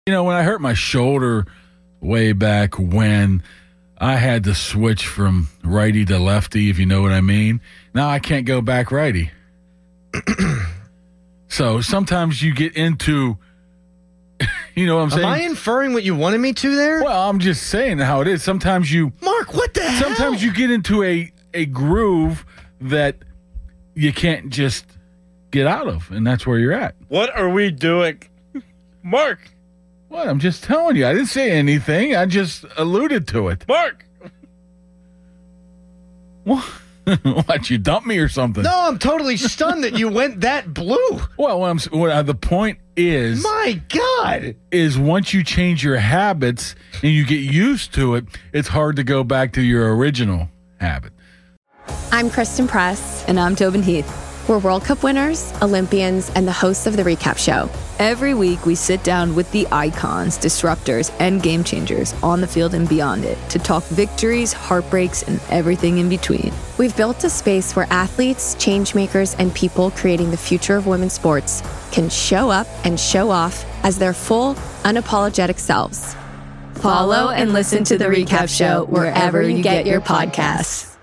When I hurt my shoulder way back when, I had to switch from righty to lefty, if you know what I mean. Now I can't go back righty. So sometimes you get into, you know what I'm saying? Am I inferring what you wanted me to there? Well, I'm just saying how it is. Sometimes you... Mark, what the hell? Sometimes you get into a groove that you can't just get out of, and that's where you're at. What are we doing? Mark! What? I'm just telling you. I didn't say anything. I just alluded to it. Mark! What, you dumped me or something? No, I'm totally stunned that you went that blue. Well, the point is... My God! Is once you change your habits and you get used to it, it's hard to go back to your original habit. I'm Kristen Press. And I'm Tobin Heath. We're World Cup winners, Olympians, and the hosts of The Recap Show. Every week, we sit down with the icons, disruptors, and game changers on the field and beyond it to talk victories, heartbreaks, and everything in between. We've built a space where athletes, change makers, and people creating the future of women's sports can show up and show off as their full, unapologetic selves. Follow and listen to The Recap Show wherever you get your podcasts.